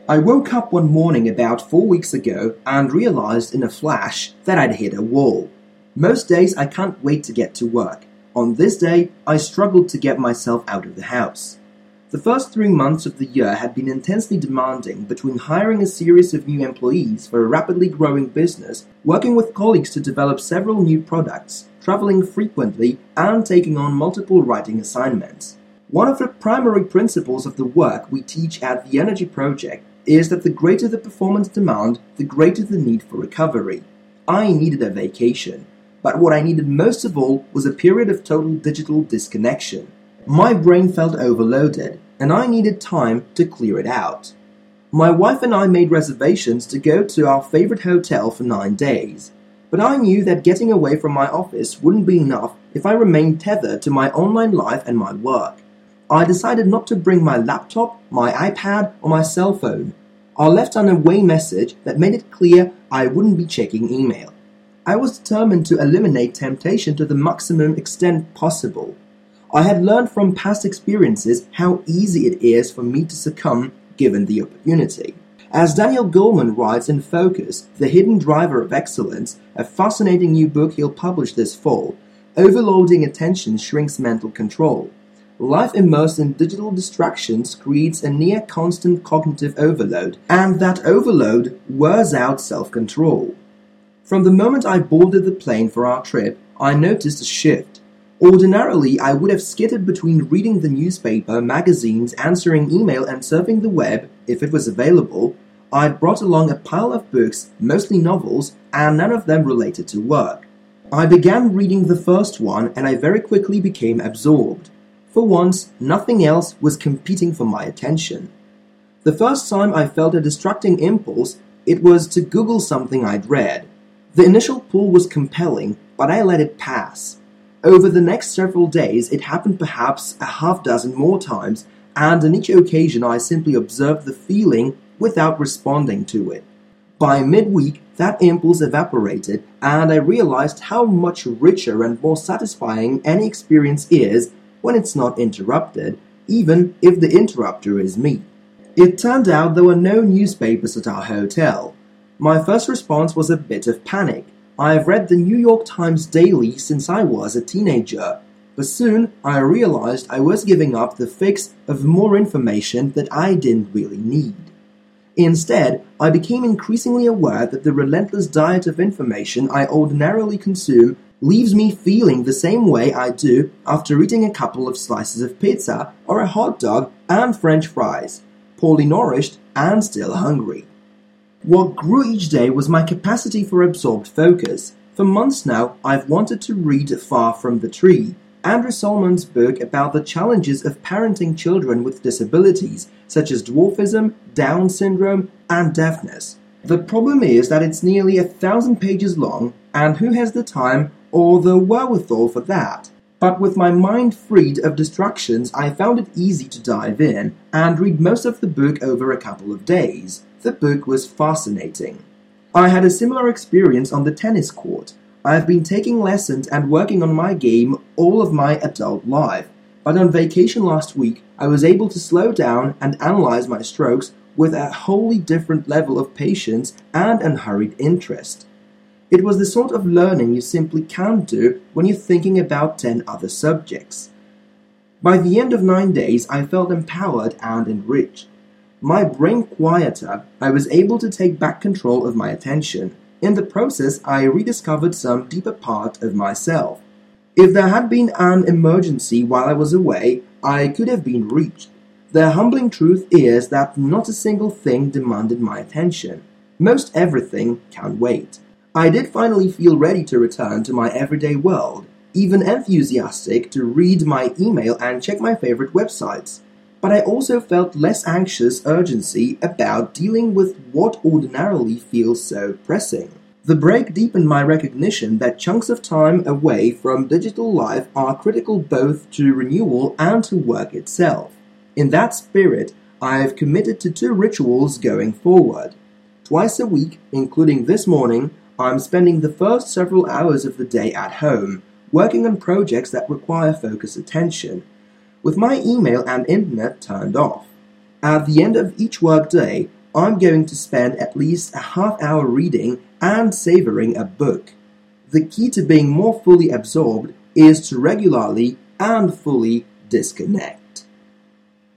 I woke up one morning about 4 weeks ago and realized in a flash that I'd hit a wall. Most days I can't wait to get to work. On this day, I struggled to get myself out of the house. The first 3 months of the year had been intensely demanding between hiring a series of new employees for a rapidly growing business, working with colleagues to develop several new products, traveling frequently, and taking on multiple writing assignments. One of the primary principles of the work we teach at the Energy Project is that the greater the performance demand, the greater the need for recovery. I needed a vacation, but what I needed most of all was a period of total digital disconnection. My brain felt overloaded, and I needed time to clear it out. My wife and I made reservations to go to our favorite hotel for 9 days, but I knew that getting away from my office wouldn't be enough if I remained tethered to my online life and my work. I decided not to bring my laptop, my iPad, or my cell phone. I left an away message that made it clear I wouldn't be checking email. I was determined to eliminate temptation to the maximum extent possible. I had learned from past experiences how easy it is for me to succumb given the opportunity. As Daniel Goleman writes in Focus, The Hidden Driver of Excellence, a fascinating new book he'll publish this fall, overloading attention shrinks mental control. Life immersed in digital distractions creates a near-constant cognitive overload, and that overload wears out self-control. From the moment I boarded the plane for our trip, I noticed a shift. Ordinarily, I would have skittered between reading the newspaper, magazines, answering email, and surfing the web, if it was available. I'd brought along a pile of books, mostly novels, and none of them related to work. I began reading the first one, and I very quickly became absorbed. For once, nothing else was competing for my attention. The first time I felt a distracting impulse, it was to Google something I'd read. The initial pull was compelling, but I let it pass. Over the next several days, it happened perhaps a half dozen more times, and on each occasion I simply observed the feeling without responding to it. By midweek, that impulse evaporated, and I realized how much richer and more satisfying any experience is when it's not interrupted, even if the interrupter is me. It turned out there were no newspapers at our hotel. My first response was a bit of panic. I have read the New York Times daily since I was a teenager, but soon I realized I was giving up the fix of more information that I didn't really need. Instead, I became increasingly aware that the relentless diet of information I ordinarily consume leaves me feeling the same way I do after eating a couple of slices of pizza or a hot dog and French fries, poorly nourished and still hungry. What grew each day was my capacity for absorbed focus. For months now, I've wanted to read Far From the Tree, Andrew Solomond's book about the challenges of parenting children with disabilities such as dwarfism, Down syndrome, and deafness. The problem is that it's nearly 1,000 pages long, and who has the time or the wherewithal for that? But with my mind freed of distractions, I found it easy to dive in and read most of the book over a couple of days. The book was fascinating. I had a similar experience on the tennis court. I have been taking lessons and working on my game all of my adult life, but on vacation last week, I was able to slow down and analyze my strokes with a wholly different level of patience and unhurried interest. It was the sort of learning you simply can't do when you're thinking about 10 other subjects. By the end of 9 days, I felt empowered and enriched. My brain quieter, I was able to take back control of my attention. In the process, I rediscovered some deeper part of myself. If there had been an emergency while I was away, I could have been reached. The humbling truth is that not a single thing demanded my attention. Most everything can wait. I did finally feel ready to return to my everyday world, even enthusiastic to read my email and check my favorite websites. But I also felt less anxious urgency about dealing with what ordinarily feels so pressing. The break deepened my recognition that chunks of time away from digital life are critical both to renewal and to work itself. In that spirit, I have committed to 2 rituals going forward. Twice a week, including this morning, I'm spending the first several hours of the day at home, working on projects that require focused attention, with my email and internet turned off. At the end of each workday, I'm going to spend at least a half hour reading and savoring a book. The key to being more fully absorbed is to regularly and fully disconnect.